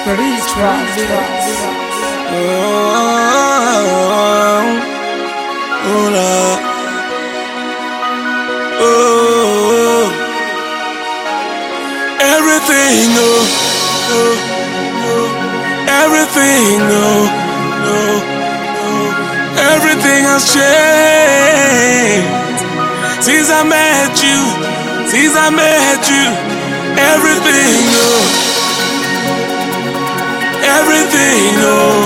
Release tracks. Everything, everything, everything has changed since I met you. Since I met you, everything, everything,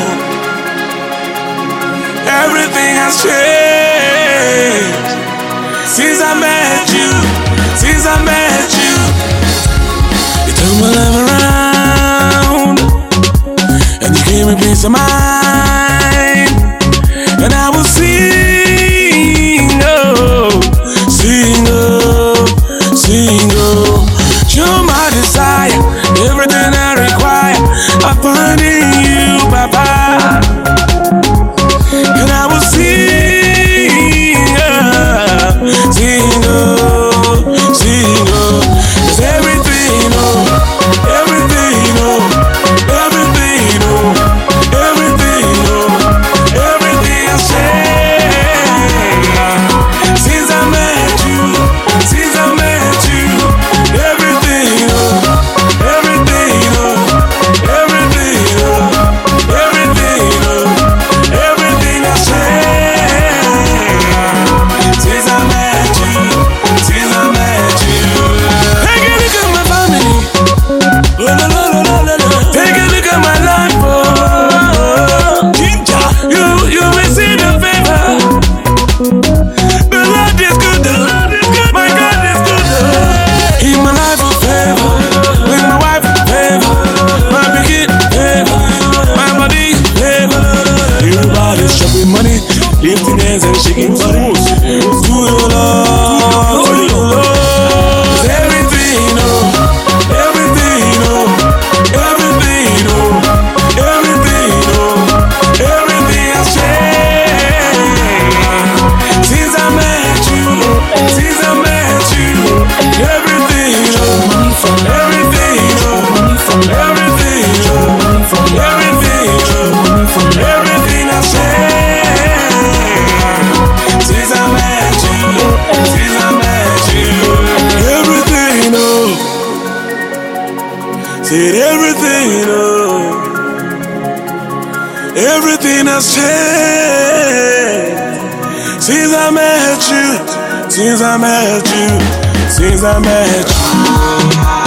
everything has changed since I met you. Since I met you, you turned my life around, and you gave me peace of mind, and I will sing, oh, sing, oh, sing, oh. You're my desire, everything I require, I find in you, Papa, and I will sing, sing, oh, sing, oh. 'Cause everything, everything, everything, everything, everything has changed since I met you. Since I met you, everything, everything, everything, everything has changed since I met you. Since I met you. Take a look at my family. Take a look at my life. You will see the favor. The Lord is good. My God is good. In my life of favor. With my wife favor. My begin favor. My body favor. Everybody's shopping money, lifting hands and shaking bodies. To your Lord, to your Lord. Everything, everything, everything, everything, everything has changed since I met you. Since I met you, everything, everything, everything, everything has changed since I met you. Since I met you, everything, said everything, everything has changed since I met you. Since I met you, since I met you.